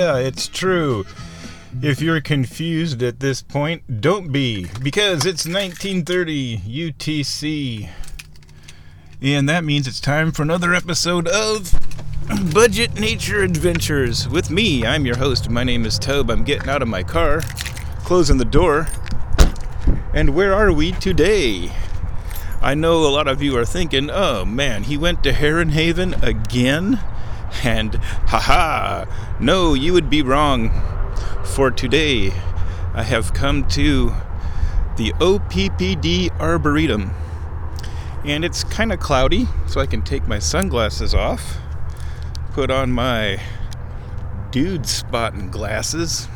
Yeah, it's true. If you're confused at this point, don't be, because it's 1930 UTC. And that means it's time for another episode of Budget Nature Adventures. With me, I'm your host. My name is Tobe. I'm getting out of my car, closing the door. And where are we today? I know a lot of you are thinking, oh man, he went to Heron Haven again? And haha, no, you would be wrong. For today, I have come to the OPPD Arboretum. And it's kind of cloudy, so I can take my sunglasses off, put on my dude spotting glasses,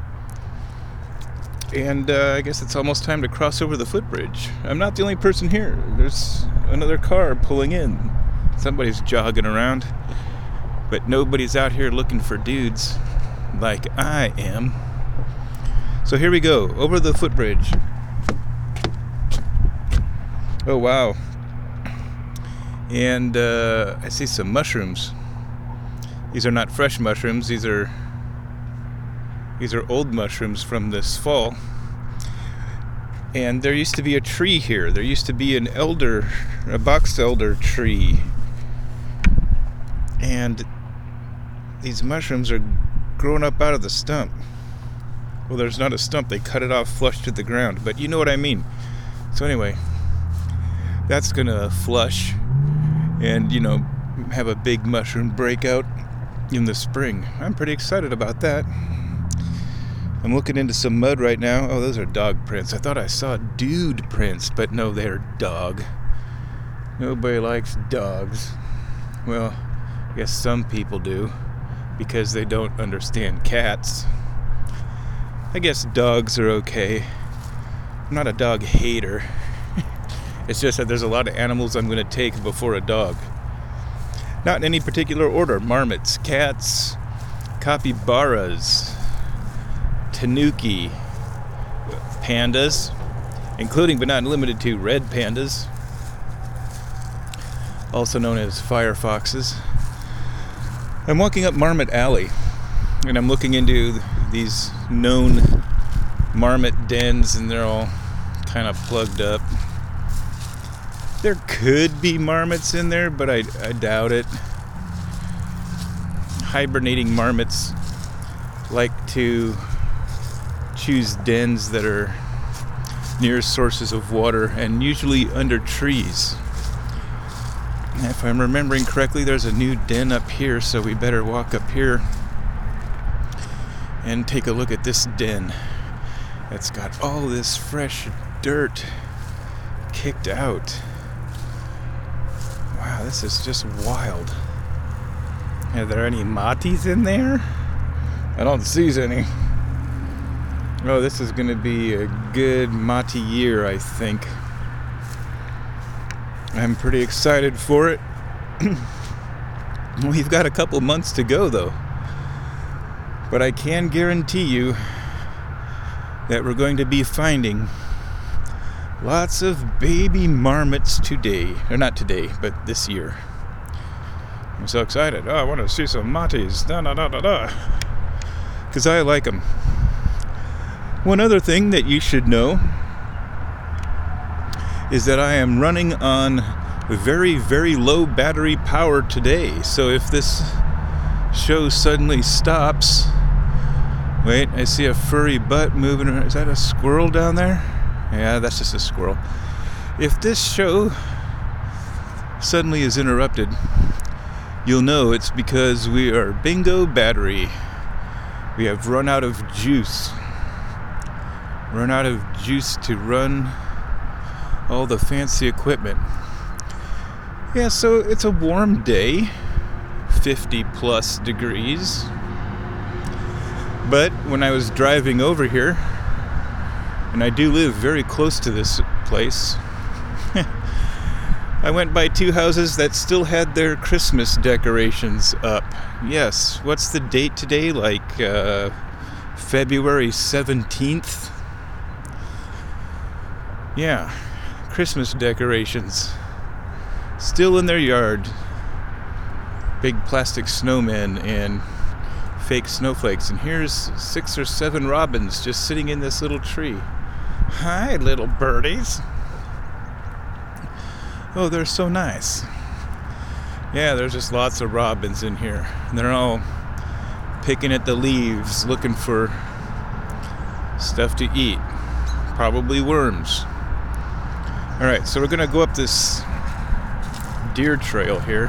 and I guess it's almost time to cross over the footbridge. I'm not the only person here. There's another car pulling in. Somebody's jogging around, but nobody's out here looking for dudes like I am. So here we go, over the footbridge. Oh wow. And I see some mushrooms. These are not fresh mushrooms. These are old mushrooms from this fall. And there used to be a tree here. There used to be a box elder tree. And these mushrooms are growing up out of the stump. Well, there's not a stump. They cut it off flush to the ground. But you know what I mean. So anyway, that's gonna flush and, have a big mushroom breakout in the spring. I'm pretty excited about that. I'm looking into some mud right now. Oh, those are dog prints. I thought I saw dude prints, but no, they're dog. Nobody likes dogs. Well, I guess some people do, because they don't understand cats. I guess dogs are okay. I'm not a dog hater. It's just that there's a lot of animals I'm going to take before a dog. Not in any particular order. Marmots, cats, capybaras, tanuki, pandas, including but not limited to red pandas, also known as fire foxes. I'm walking up Marmot Alley, and I'm looking into these known marmot dens, and they're all kind of plugged up. There could be marmots in there, but I doubt it. Hibernating marmots like to choose dens that are near sources of water and usually under trees. If I'm remembering correctly, there's a new den up here, so we better walk up here and take a look at this den that's got all this fresh dirt kicked out. Wow, this is just wild. Are there any matis in there? I don't see any. Oh, this is going to be a good mati year, I think. I'm pretty excited for it. We've got a couple months to go, though. But I can guarantee you that we're going to be finding lots of baby marmots today. Or not today, but this year. I'm so excited. Oh, I want to see some matis. Because I like them. One other thing that you should know is that I am running on very, very low battery power today. So if this show suddenly stops... Wait, I see a furry butt moving around. Is that a squirrel down there? Yeah, that's just a squirrel. If this show suddenly is interrupted, you'll know it's because we are bingo battery. We have run out of juice. Run out of juice to run all the fancy equipment. Yeah, so it's a warm day, 50 plus degrees. But when I was driving over here, and I do live very close to this place, I went by two houses that still had their Christmas decorations up. Yes, what's the date today? Like February 17th? Yeah, Christmas decorations. Still in their yard. Big plastic snowmen and fake snowflakes. And here's 6 or 7 robins just sitting in this little tree. Hi, little birdies. Oh, they're so nice. Yeah, there's just lots of robins in here. And they're all picking at the leaves, looking for stuff to eat. Probably worms. Alright, so we're going to go up this deer trail here.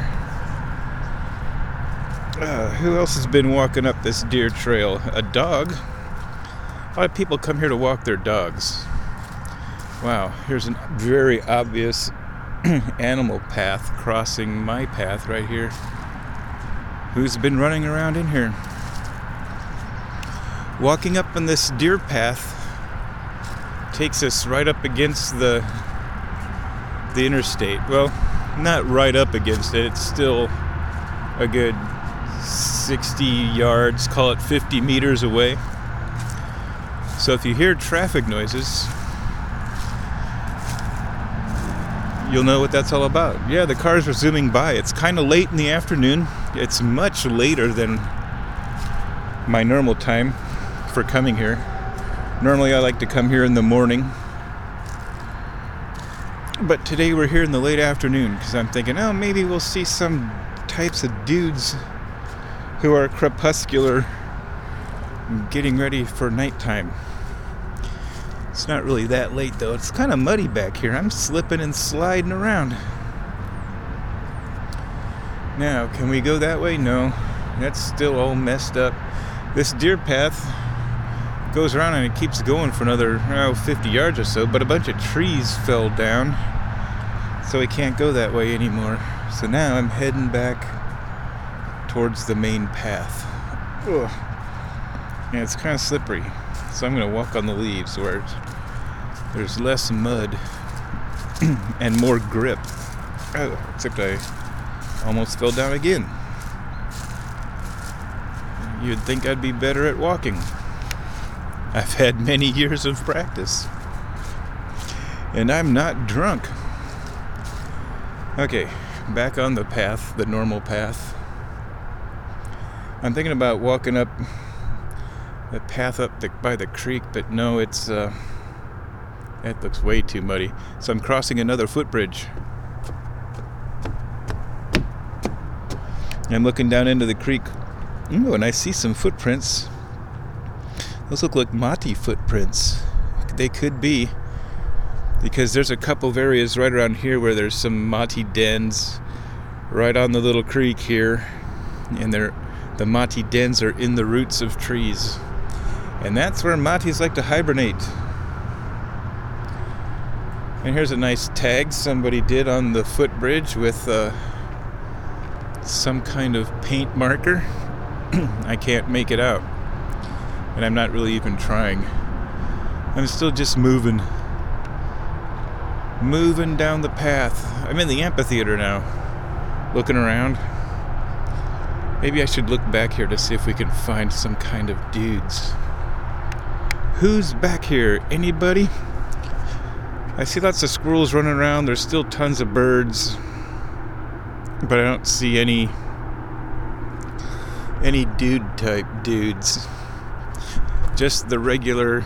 Who else has been walking up this deer trail? A dog. A lot of people come here to walk their dogs. Wow, here's a very obvious animal path crossing my path right here. Who's been running around in here? Walking up on this deer path takes us right up against the interstate. Well, not right up against it. It's still a good 60 yards, call it 50 meters away. So if you hear traffic noises, you'll know what that's all about. Yeah, the cars are zooming by. It's kind of late in the afternoon. It's much later than my normal time for coming here. Normally I like to come here in the morning. But today we're here in the late afternoon because I'm thinking, oh, maybe we'll see some types of dudes who are crepuscular getting ready for nighttime. It's not really that late though. It's kind of muddy back here. I'm slipping and sliding around. Now, can we go that way? No. That's still all messed up. This deer path goes around and it keeps going for another 50 yards or so, but a bunch of trees fell down, so we can't go that way anymore. So now I'm heading back towards the main path. Ugh. Yeah, it's kind of slippery, so I'm going to walk on the leaves where there's less mud and more grip. Oh, except I almost fell down again. You'd think I'd be better at walking. I've had many years of practice. And I'm not drunk. Okay, back on the path, the normal path. I'm thinking about walking up the path up by the creek, but no, it's that looks way too muddy. So I'm crossing another footbridge. I'm looking down into the creek. Ooh, and I see some footprints. Those look like Mati footprints. They could be, because there's a couple of areas right around here where there's some Mati dens right on the little creek here, and the Mati dens are in the roots of trees, and that's where Matis like to hibernate. And here's a nice tag somebody did on the footbridge with some kind of paint marker. I can't make it out. And I'm not really even trying. I'm still just moving down the path. I'm in the amphitheater now, looking around. Maybe I should look back here to see if we can find some kind of dudes. Who's back here? Anybody? I see lots of squirrels running around. There's still tons of birds, but I don't see any dude type dudes. Just the regular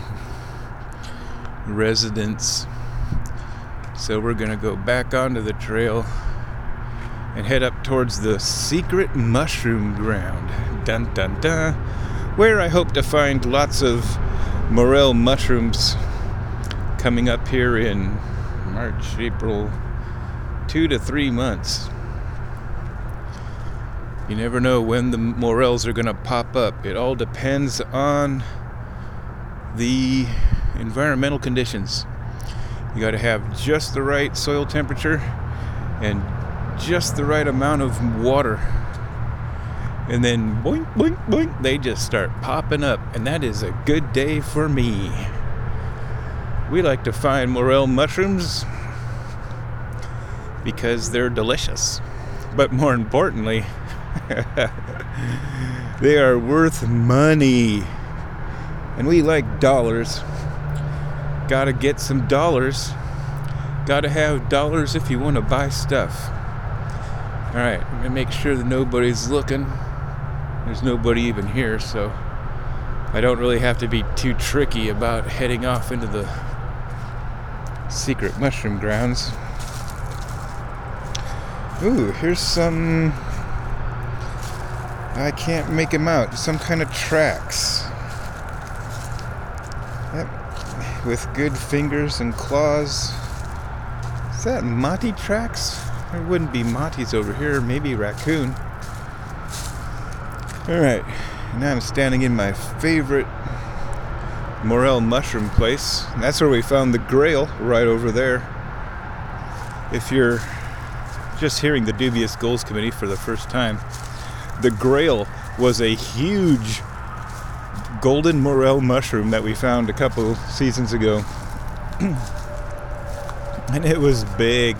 residents. So we're gonna go back onto the trail and head up towards the secret mushroom ground. Dun dun dun. Where I hope to find lots of morel mushrooms coming up here in March, April, 2 to 3 months. You never know when the morels are gonna pop up. It all depends on the environmental conditions. You got to have just the right soil temperature and just the right amount of water, and then boink boink boink, they just start popping up, and that is a good day for me. We like to find morel mushrooms because they're delicious, but more importantly they are worth money. And we like dollars. Gotta get some dollars. Gotta have dollars if you want to buy stuff. Alright, I'm gonna make sure that nobody's looking. There's nobody even here, so I don't really have to be too tricky about heading off into the secret mushroom grounds. Ooh, here's some... I can't make them out. Some kind of tracks. Yep. With good fingers and claws. Is that Mati tracks? There wouldn't be Matis over here. Maybe raccoon. Alright. Now I'm standing in my favorite morel mushroom place. And that's where we found the Grail, right over there. If you're just hearing the Dubious Goals Committee for the first time, the Grail was a huge golden morel mushroom that we found a couple seasons ago. And it was big.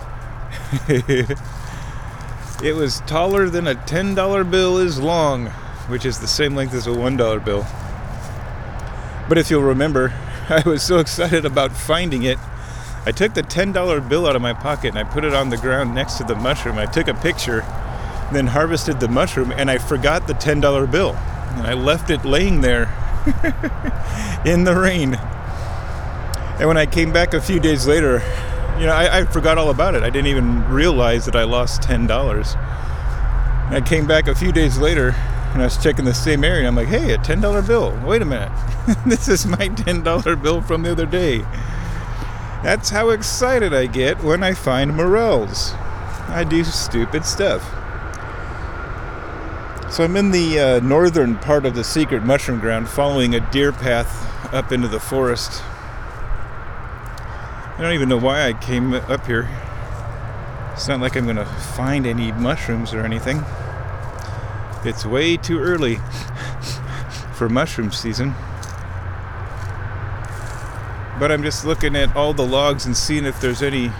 It was taller than a $10 bill is long, which is the same length as a $1 bill. But if you'll remember, I was so excited about finding it, I took the $10 bill out of my pocket and I put it on the ground next to the mushroom. I took a picture, then harvested the mushroom, and I forgot the $10 bill. And I left it laying there in the rain. And when I came back a few days later, I forgot all about it. I didn't even realize that I lost $10. And I came back a few days later, and I was checking the same area, and I'm like, hey, a $10 bill. Wait a minute. This is my $10 bill from the other day. That's how excited I get when I find morels. I do stupid stuff. So I'm in the northern part of the secret mushroom ground, following a deer path up into the forest. I don't even know why I came up here. It's not like I'm going to find any mushrooms or anything. It's way too early for mushroom season. But I'm just looking at all the logs and seeing if there's any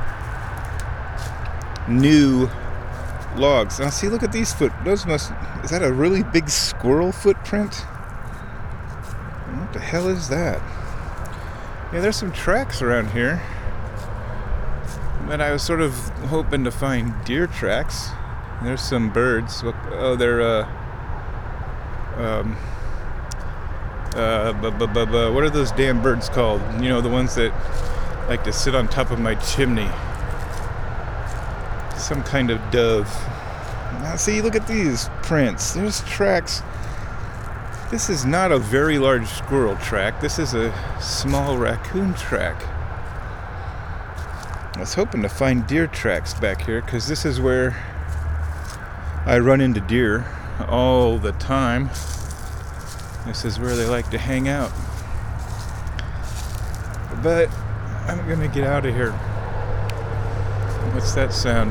new logs. Now see, look at these is that a really big squirrel footprint? What the hell is that? Yeah, there's some tracks around here. But I was sort of hoping to find deer tracks. There's some birds. Oh, they're what are those damn birds called? The ones that like to sit on top of my chimney. Some kind of dove. Now see, look at these prints. There's tracks. This is not a very large squirrel track. This is a small raccoon track. I was hoping to find deer tracks back here, because this is where I run into deer all the time. This is where they like to hang out. But I'm gonna get out of here. What's that sound?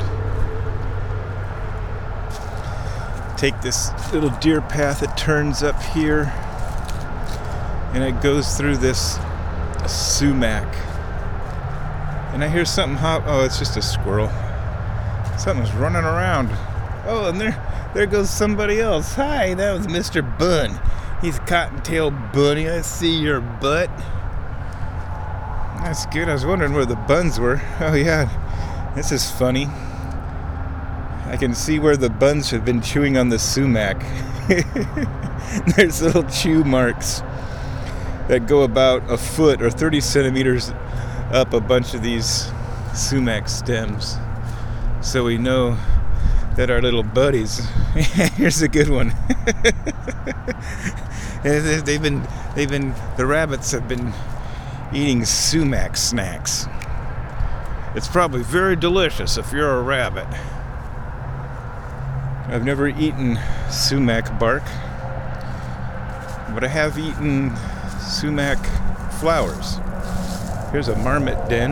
Take this little deer path. It turns up here and it goes through this sumac. And I hear something hop. Oh, it's just a squirrel. Something's running around. Oh, and there goes somebody else. Hi, that was Mr. Bun. He's Cottontail Bunny. I see your butt. That's good. I was wondering where the buns were. Oh yeah, this is funny. I can see where the buns have been chewing on the sumac. There's little chew marks that go about a foot or 30 centimeters up a bunch of these sumac stems. So we know that our little buddies, here's a good one. The rabbits have been eating sumac snacks. It's probably very delicious if you're a rabbit. I've never eaten sumac bark, but I have eaten sumac flowers. Here's a marmot den.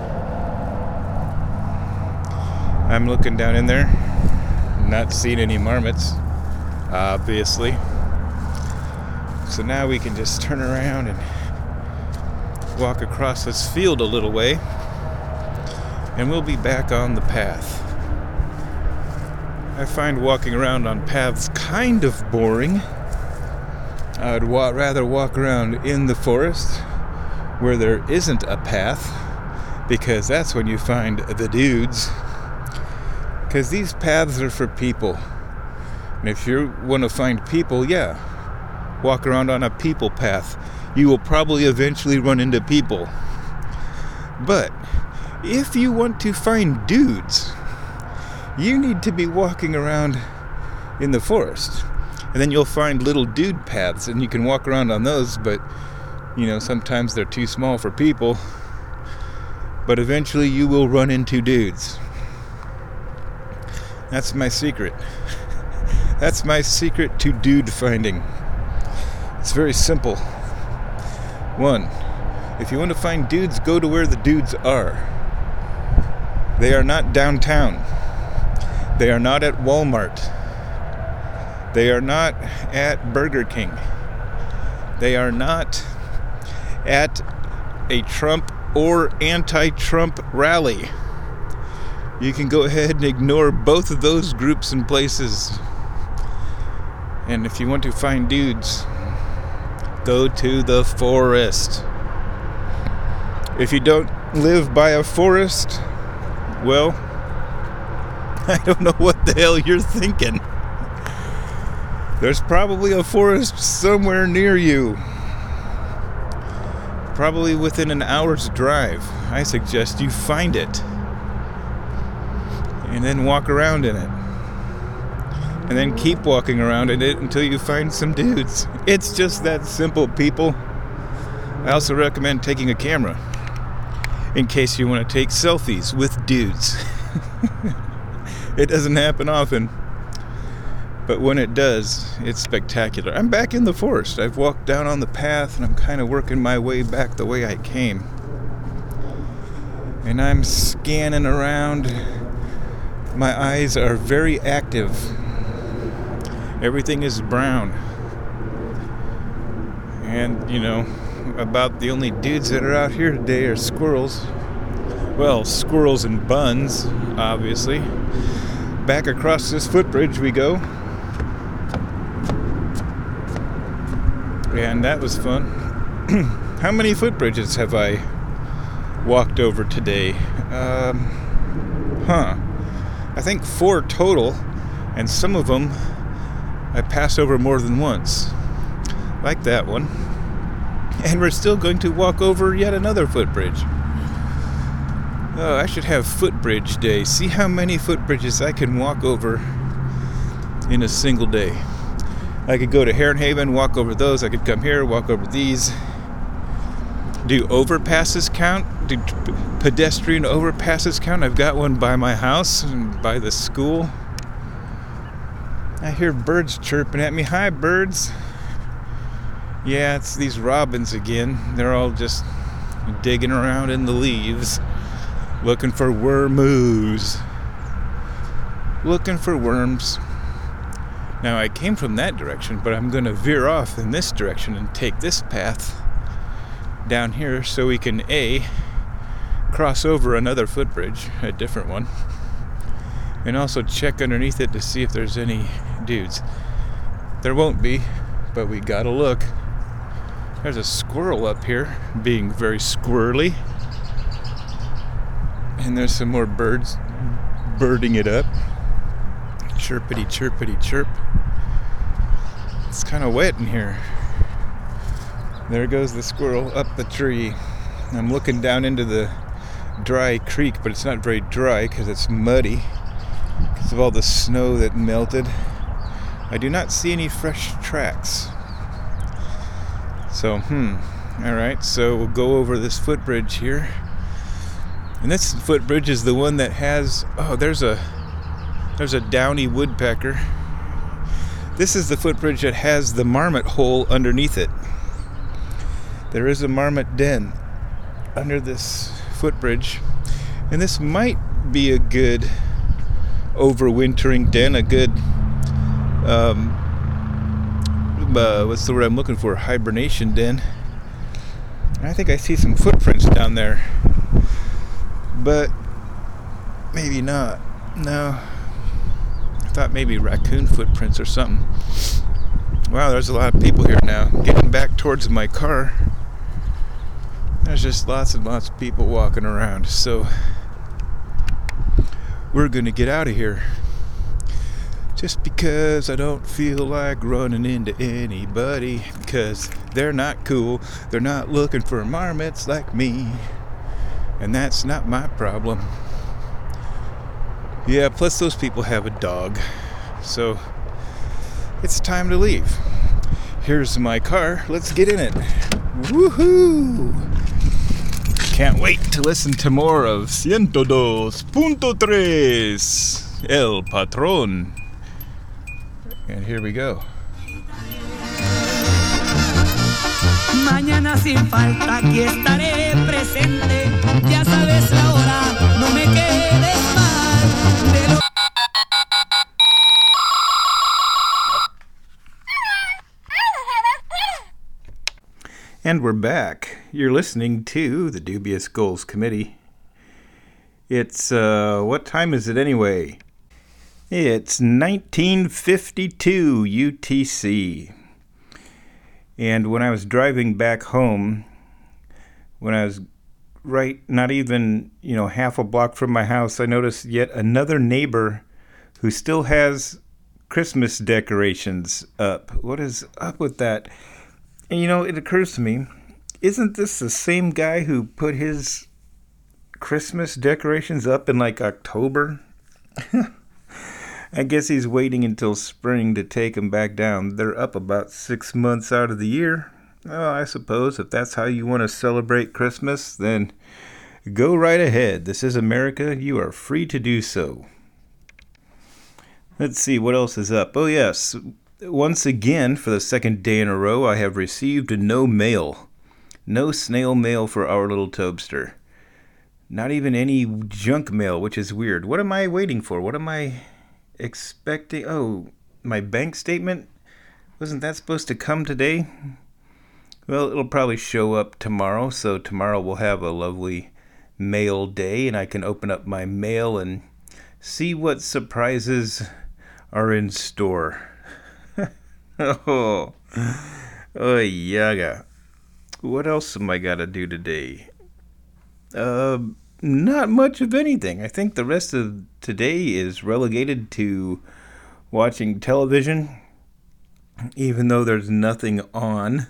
I'm looking down in there, not seeing any marmots, obviously. So now we can just turn around and walk across this field a little way, and we'll be back on the path. I find walking around on paths kind of boring. I'd rather walk around in the forest where there isn't a path, because that's when you find the dudes. Because these paths are for people. And if you want to find people, yeah, walk around on a people path. You will probably eventually run into people. But if you want to find dudes, you need to be walking around in the forest. And then you'll find little dude paths, and you can walk around on those, but, sometimes they're too small for people. But eventually you will run into dudes. That's my secret. That's my secret to dude finding. It's very simple. 1, if you want to find dudes, go to where the dudes are. They are not downtown. They are not at Walmart. They are not at Burger King. They are not at a Trump or anti-Trump rally. You can go ahead and ignore both of those groups and places. And if you want to find dudes, go to the forest. If you don't live by a forest, well, I don't know what the hell you're thinking. There's probably a forest somewhere near you. Probably within an hour's drive. I suggest you find it. And then walk around in it. And then keep walking around in it until you find some dudes. It's just that simple, people. I also recommend taking a camera in case you want to take selfies with dudes. It doesn't happen often, but when it does, it's spectacular. I'm back in the forest. I've walked down on the path, and I'm kind of working my way back the way I came. And I'm scanning around. My eyes are very active. Everything is brown. And, about the only dudes that are out here today are squirrels. Well, squirrels and buns, obviously. Back across this footbridge we go. And that was fun. How many footbridges have I walked over today? I think 4 total, and some of them I passed over more than once. Like that one. And we're still going to walk over yet another footbridge. Oh, I should have footbridge day. See how many footbridges I can walk over in a single day. I could go to Heron Haven, walk over those. I could come here, walk over these. Do overpasses count? Do pedestrian overpasses count? I've got one by my house and by the school. I hear birds chirping at me. Hi, birds. Yeah, it's these robins again. They're all just digging around in the leaves, looking for wormoos. Looking for worms. Now, I came from that direction, but I'm going to veer off in this direction and take this path down here so we can, A, cross over another footbridge, a different one, and also check underneath it to see if there's any dudes. There won't be, but we gotta look. There's a squirrel up here, being very squirrely. And there's some more birds birding it up. Chirpity, chirpity, chirp. It's kind of wet in here. There goes the squirrel up the tree. I'm looking down into the dry creek, but it's not very dry because it's muddy because of all the snow that melted. I do not see any fresh tracks. So, alright, so we'll go over this footbridge here. And this footbridge is the one that has, there's a downy woodpecker. This is the footbridge that has the marmot hole underneath it. There is a marmot den under this footbridge. And this might be a good overwintering den, a good, what's the word I'm looking for? Hibernation den. I think I see some footprints down there. But maybe not. No. I thought maybe raccoon footprints or something. Wow, there's a lot of people here now. Getting back towards my car, there's just lots and lots of people walking around. So we're going to get out of here. Just because I don't feel like running into anybody, because they're not cool, they're not looking for marmots like me, and that's not my problem. Yeah, plus those people have a dog, so it's time to leave. Here's my car, let's get in it. Woohoo! Can't wait to listen to more of 102.3 El Patron. And here we go. Mañana sin falta aquí estaré presente. Ya sabes la hora, no me quedes mal. De lo... And we're back. You're listening to the Dubious Goals Committee. It's, what time is it anyway? It's 1952 UTC. And when I was driving back home, when I was not even, half a block from my house, I noticed yet another neighbor who still has Christmas decorations up. What is up with that? And it occurs to me, isn't this the same guy who put his Christmas decorations up in October? I guess he's waiting until spring to take them back down. They're up about 6 months out of the year. Well, I suppose if that's how you want to celebrate Christmas, then go right ahead. This is America. You are free to do so. Let's see, what else is up? Oh, yes. Once again, for the second day in a row, I have received no mail. No snail mail for our little Tobster. Not even any junk mail, which is weird. What am I waiting for? What am I expecting? Oh, my bank statement? Wasn't that supposed to come today? Well, it'll probably show up tomorrow, so tomorrow we'll have a lovely mail day, and I can open up my mail and see what surprises are in store. Oh, yaga. What else am I gotta do today? Not much of anything. I think the rest of today is relegated to watching television, even though there's nothing on.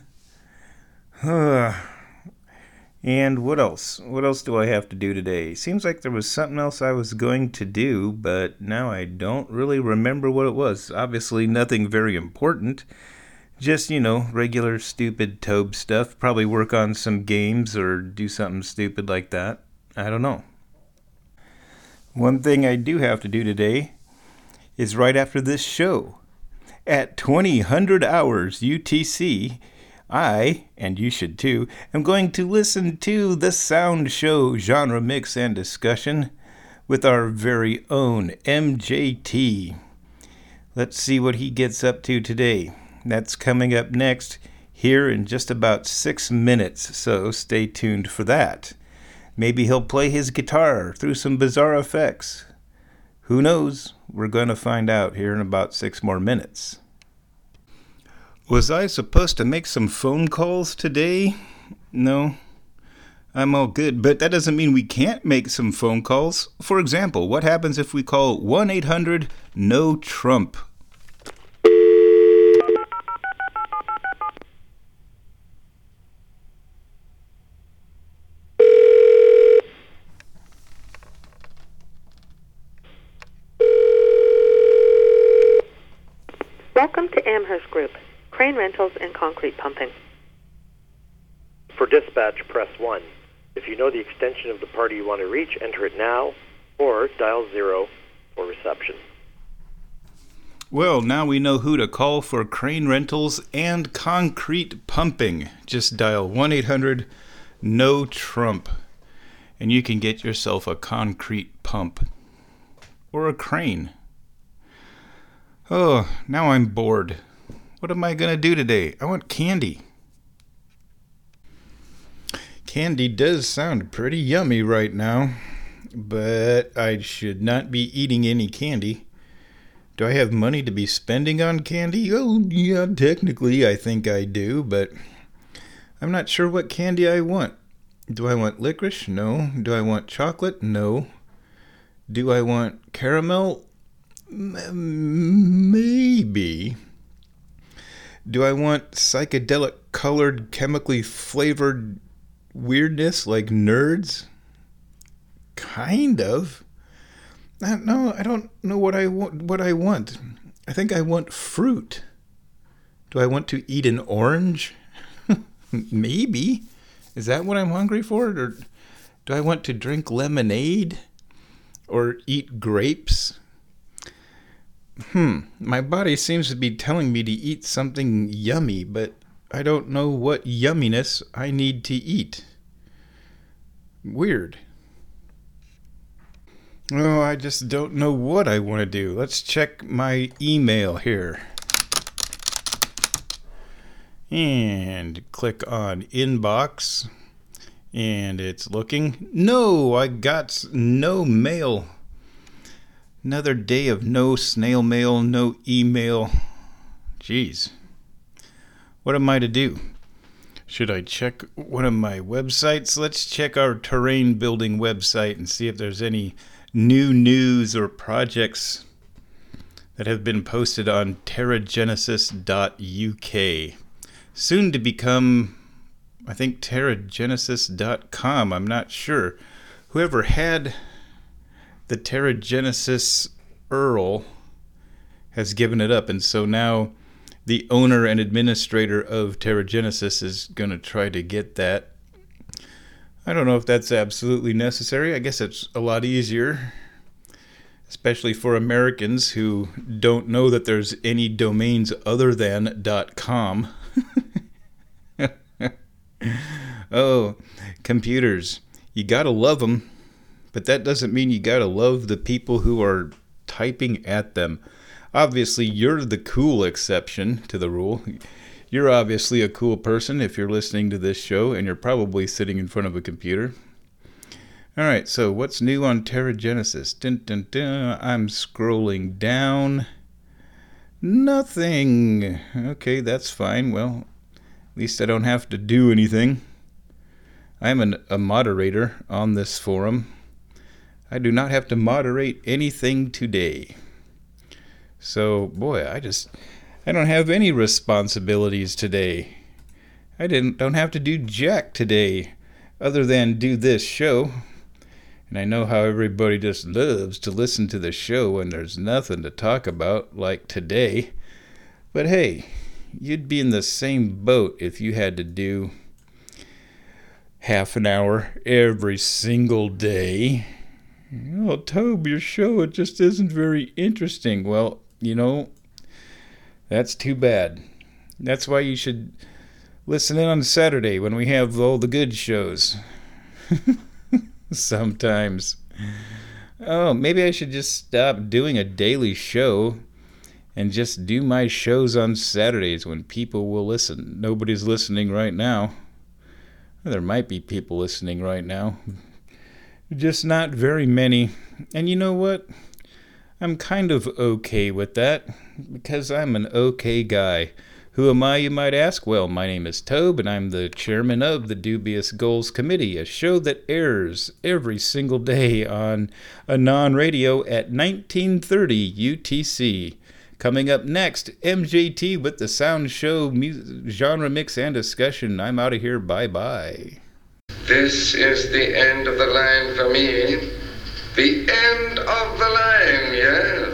And what else? What else do I have to do today? Seems like there was something else I was going to do, but now I don't really remember what it was. Obviously nothing very important. Just, regular stupid Tobe stuff. Probably work on some games or do something stupid like that. I don't know. One thing I do have to do today is right after this show. At 2000 hours UTC, I, and you should too, am going to listen to the Sound Show genre mix and discussion with our very own MJT. Let's see what he gets up to today. That's coming up next here in just about 6 minutes, so stay tuned for that. Maybe he'll play his guitar through some bizarre effects. Who knows? We're going to find out here in about 6 more minutes. Was I supposed to make some phone calls today? No, I'm all good, but that doesn't mean we can't make some phone calls. For example, what happens if we call 1-800-NO-TRUMP? Welcome to Amherst Group, crane rentals and concrete pumping. For dispatch, press 1. If you know the extension of the party you want to reach, enter it now, or dial 0 for reception. Well, now we know who to call for crane rentals and concrete pumping. Just dial 1-800-NO-TRUMP, and you can get yourself a concrete pump or a crane. Oh, now I'm bored. What am I going to do today? I want candy. Candy does sound pretty yummy right now, but I should not be eating any candy. Do I have money to be spending on candy? Oh, yeah, technically I think I do, but I'm not sure what candy I want. Do I want licorice? No. Do I want chocolate? No. Do I want caramel? Maybe. Do I want psychedelic colored, chemically flavored weirdness like Nerds? Kind of. No, I don't know what I want. I think I want fruit. Do I want to eat an orange? Maybe. Is that what I'm hungry for? Or do I want to drink lemonade? Or eat grapes? My body seems to be telling me to eat something yummy, but I don't know what yumminess I need to eat. Weird. Oh, I just don't know what I want to do. Let's check my email here. And click on inbox. And it's looking. No, I got no mail. Another day of no snail mail, no email. Jeez. What am I to do? Should I check one of my websites? Let's check our terrain building website and see if there's any new news or projects that have been posted on terragenesis.uk. Soon to become, I think, terragenesis.com. I'm not sure. Whoever had the Terragenesis URL has given it up, and so now the owner and administrator of Terragenesis is going to try to get that. I don't know if that's absolutely necessary. I guess it's a lot easier, especially for Americans who don't know that there's any domains other than .com. Oh, computers. You gotta love them. But that doesn't mean you gotta love the people who are typing at them. Obviously, you're the cool exception to the rule. You're obviously a cool person if you're listening to this show, and you're probably sitting in front of a computer. Alright, so what's new on Terragenesis? Dun, dun, dun. I'm scrolling down. Nothing. Okay, that's fine. Well, at least I don't have to do anything. I'm a moderator on this forum. I do not have to moderate anything today. So, boy, I don't have any responsibilities today. I don't have to do jack today, other than do this show. And I know how everybody just loves to listen to the show when there's nothing to talk about, like today. But hey, you'd be in the same boat if you had to do half an hour every single day. Oh, Tobe, your show, it just isn't very interesting. Well, you know, that's too bad. That's why you should listen in on Saturday when we have all the good shows. Sometimes. Oh, maybe I should just stop doing a daily show and just do my shows on Saturdays when people will listen. Nobody's listening right now. Well, there might be people listening right now. Just not very many. And you know what? I'm kind of okay with that, because I'm an okay guy. Who am I, you might ask? Well, my name is Tobe, and I'm the chairman of the Dubious Goals Committee, a show that airs every single day on Anon Radio at 1930 UTC. Coming up next, MJT with the Sound Show genre mix and discussion. I'm out of here. Bye-bye. This is the end of the line for me. The end of the line, yes.